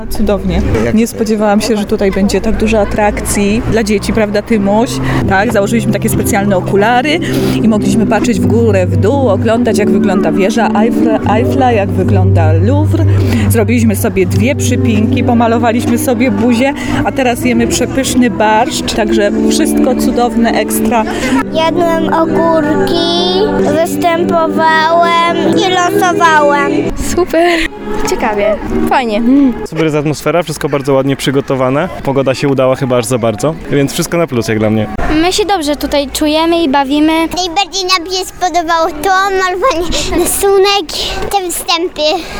Cudownie. Nie spodziewałam się, że tutaj będzie tak dużo atrakcji dla dzieci, prawda Tymuś? Tak, założyliśmy takie specjalne okulary i mogliśmy patrzeć w górę, w dół, oglądać jak wygląda wieża Eiffla, jak wygląda Louvre. Zrobiliśmy sobie 2 przypinki, pomalowaliśmy sobie buzię, a teraz jemy przepyszny barszcz, także wszystko cudowne, ekstra. Jadłem ogórki, występowałem i losowałem. Super, ciekawie, fajnie. Super jest atmosfera, wszystko bardzo ładnie przygotowane. Pogoda się udała chyba aż za bardzo, więc wszystko na plus jak dla mnie. My się dobrze tutaj czujemy i bawimy. Najbardziej nam się spodobało to malowanie rysunek, te występy.